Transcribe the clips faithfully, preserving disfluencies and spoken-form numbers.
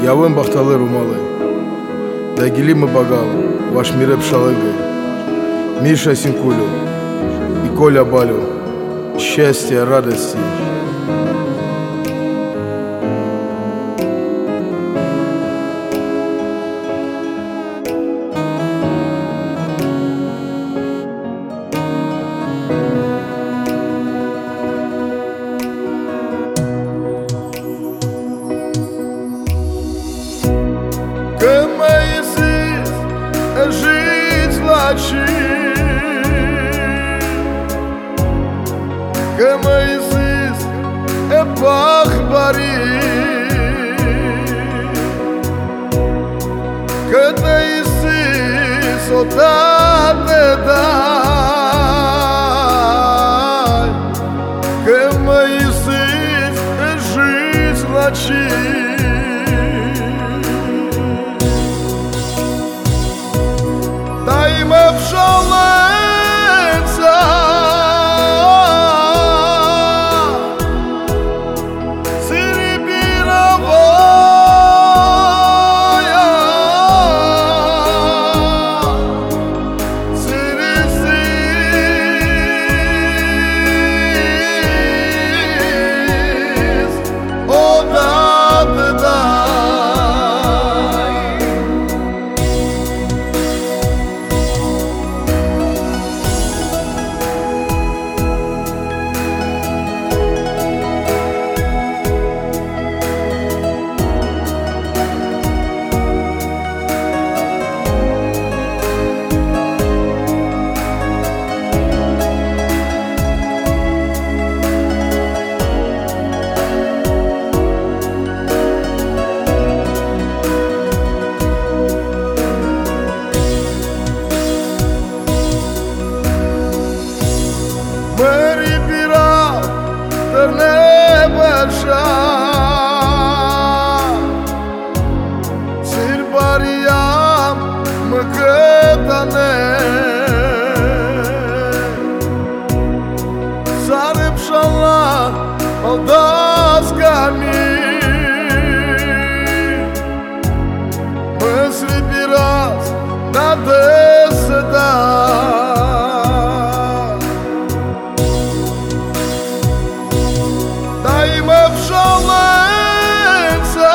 Явын бахталы румалы, Дагили мы багал, ваш мире пшалыгы, Миша Синкулю и Коля Балю, счастья, радости. Că mai zis žiți la ci Că mai zis e pahbari Că te-ai zis odată dai Că mai zis žiți la ci Дай-мо пшалиця, сирібіровая, сирісис, одати Mări pirat, dar nebășa Sirbariam mă cătane Sare pșala al dascani Măsri pirat, da deseda Дай-мо пшалиця,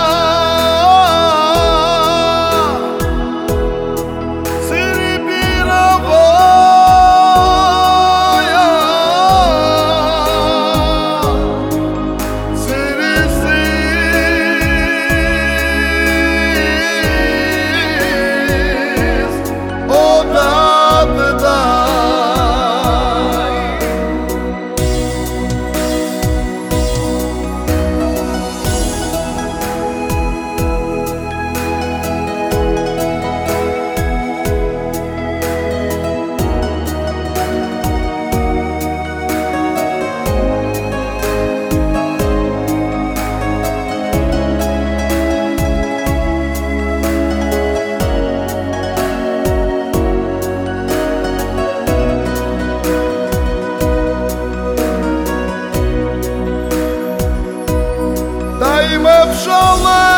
сирібіровая, сирісис, одати дай. Дай-мо пшалиця,